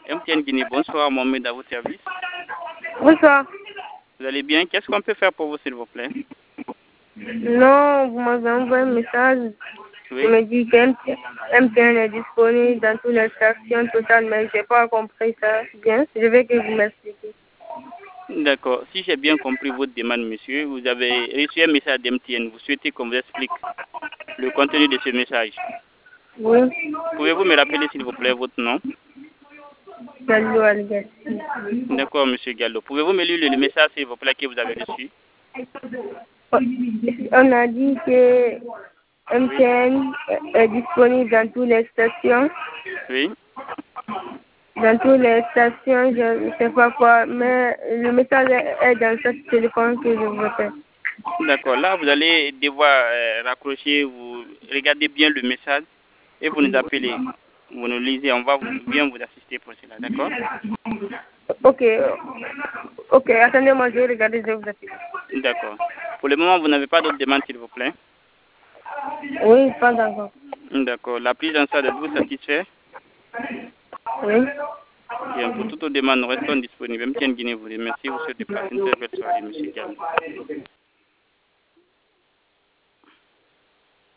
MTN Guinée, bonsoir, Mohamed à votre service. Bonsoir. Vous allez bien? Qu'est-ce qu'on peut faire pour vous, s'il vous plaît? Non, vous m'avez envoyé un message. Oui. Je me dis que MTN est disponible dans toutes les stations totales, mais je n'ai pas compris ça bien. Je veux que vous m'expliquiez. D'accord. Si j'ai bien compris votre demande, monsieur, vous avez reçu un message d'MTN. Vous souhaitez qu'on vous explique le contenu de ce message. Oui. Pouvez-vous me rappeler, s'il vous plaît, votre nom? Gallo Algassi. D'accord, monsieur Gallo. Pouvez-vous me lire le message, s'il vous plaît, que vous avez reçu? On a dit que MTN est disponible dans toutes les stations. Oui. Dans toutes les stations, je ne sais pas quoi, mais le message est dans ce téléphone que je vous fais. D'accord. Là, vous allez devoir raccrocher, vous regardez bien le message et vous nous appelez. Vous nous lisez, on va bien vous assister pour cela, d'accord? Ok, attendez-moi, je vais regarder, je vous appelle. D'accord. Pour le moment, vous n'avez pas d'autres demandes, s'il vous plaît? Oui, pas encore. D'accord. La prise en charge, êtes-vous satisfait? Oui. Bien, pour toutes nos demandes, nous restons disponibles. MTN Guinée vous remercie. Vous souhaite de passer une très belle soirée, monsieur Gallo.